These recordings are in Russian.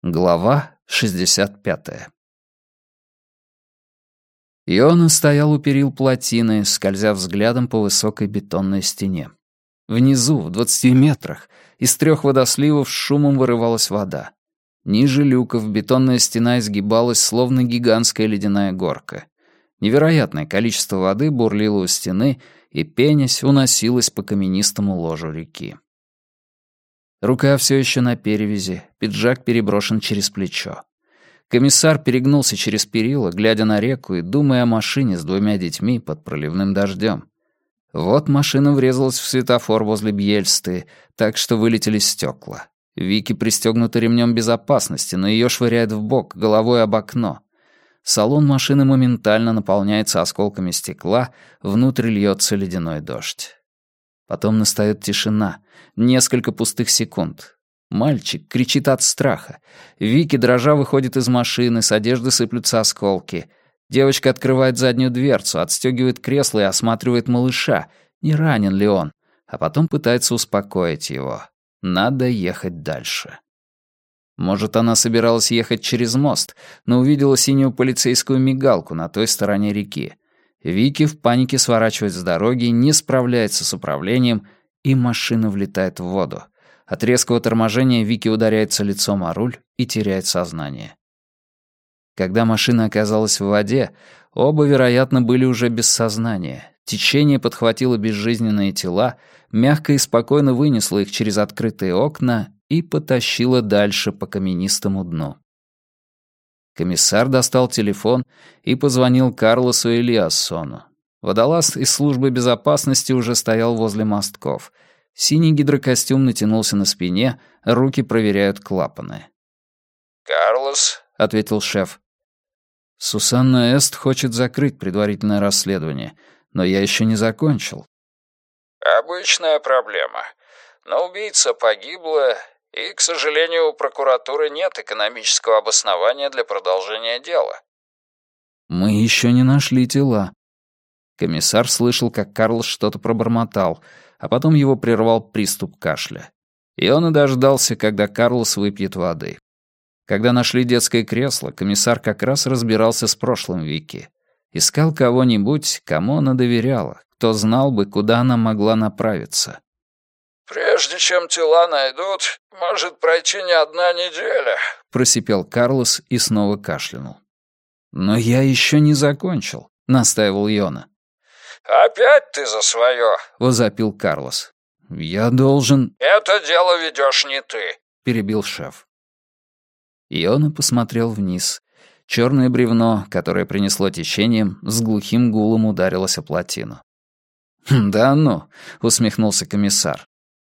Глава 65. Иона стоял у перил плотины, скользя взглядом по высокой бетонной стене. Внизу, в 20 метрах, из 3 водосливов с шумом вырывалась вода. Ниже люков бетонная стена изгибалась, словно гигантская ледяная горка. Невероятное количество воды бурлило у стены и, пенясь, уносилось по каменистому ложу реки. Рука все еще на перевязи, пиджак переброшен через плечо. Комиссар перегнулся через перила, глядя на реку и думая о машине с 2 детьми под проливным дождем. Вот машина врезалась в светофор возле Бьельсты, так что вылетели стекла. Вики пристегнута ремнем безопасности, но ее швыряет в бок, головой об окно. Салон машины моментально наполняется осколками стекла, внутрь льется ледяной дождь. Потом настает тишина, несколько пустых секунд. Мальчик кричит от страха. Вики, дрожа, выходит из машины, с одежды сыплются осколки. Девочка открывает заднюю дверцу, отстегивает кресло и осматривает малыша, не ранен ли он, а потом пытается успокоить его. Надо ехать дальше. Может, она собиралась ехать через мост, но увидела синюю полицейскую мигалку на той стороне реки. Вики в панике сворачивает с дороги, не справляется с управлением, и машина влетает в воду. От резкого торможения Вики ударяется лицом о руль и теряет сознание. Когда машина оказалась в воде, оба, вероятно, были уже без сознания. Течение подхватило безжизненные тела, мягко и спокойно вынесло их через открытые окна и потащило дальше по каменистому дну. Комиссар достал телефон и позвонил Карлосу Элиассону. Водолаз из службы безопасности уже стоял возле мостков. Синий гидрокостюм натянулся на спине, руки проверяют клапаны. «Карлос», — ответил шеф. «Сусанна Эст хочет закрыть предварительное расследование, но я еще не закончил». «Обычная проблема. Но убийца погибла, и, к сожалению, у прокуратуры нет экономического обоснования для продолжения дела». «Мы еще не нашли тела». Комиссар слышал, как Карлос что-то пробормотал, а потом его прервал приступ кашля. И он и дождался, когда Карлос выпьет воды. Когда нашли детское кресло, комиссар как раз разбирался с прошлым Вики. Искал кого-нибудь, кому она доверяла, кто знал бы, куда она могла направиться. «Прежде чем тела найдут, может пройти не одна неделя», — просипел Карлос и снова кашлянул. «Но я еще не закончил», — настаивал Йона. «Опять ты за свое», — возопил Карлос. «Я должен...» «Это дело ведешь не ты», — перебил шеф. Йона посмотрел вниз. Черное бревно, которое принесло течением, с глухим гулом ударилось о плотину. «Да ну», — усмехнулся комиссар.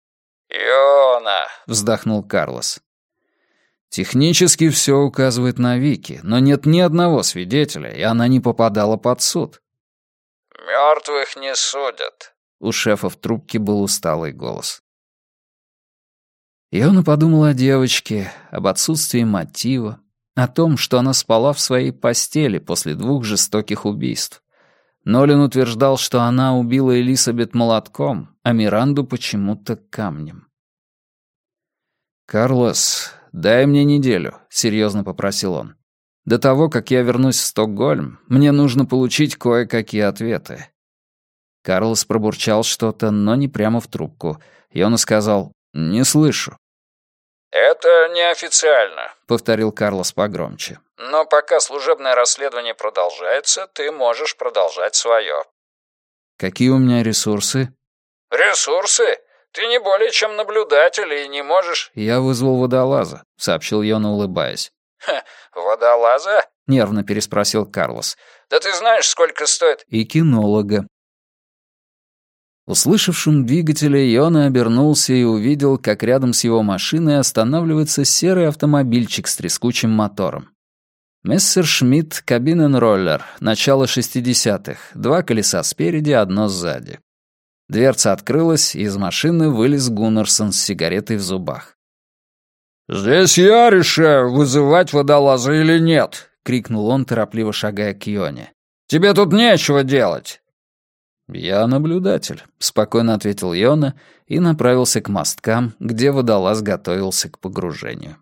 «Йона», — вздохнул Карлос. «Технически все указывает на Вики, но нет ни одного свидетеля, и она не попадала под суд». «Мертвых не судят», — у шефа в трубке был усталый голос. Йона подумал о девочке, об отсутствии мотива, о том, что она спала в своей постели после 2 жестоких убийств. Нолин утверждал, что она убила Элисабет молотком, а Миранду почему-то камнем. «Карлос, дай мне неделю», — серьезно попросил он. «До того, как я вернусь в Стокгольм, мне нужно получить кое-какие ответы». Карлос пробурчал что-то, но не прямо в трубку, и он сказал «не слышу». «Это неофициально», — повторил Карлос погромче. «Но пока служебное расследование продолжается, ты можешь продолжать свое». «Какие у меня ресурсы?» «Ресурсы? Ты не более чем наблюдатель и не можешь...» «Я вызвал водолаза», — сообщил Йона, улыбаясь. «Ха, водолаза?» — нервно переспросил Карлос. «Да ты знаешь, сколько стоит...» «И кинолога». Услышав шум двигателя, Йона обернулся и увидел, как рядом с его машиной останавливается серый автомобильчик с трескучим мотором. Мессершмитт Кабиненроллер, начало 60-х, 2 колеса спереди, 1 сзади. Дверца открылась, и из машины вылез Гуннарсон с сигаретой в зубах. «Здесь я решаю, вызывать водолаза или нет», — крикнул он, торопливо шагая к Йоне. «Тебе тут нечего делать». «Я наблюдатель», — спокойно ответил Йона и направился к мосткам, где водолаз готовился к погружению.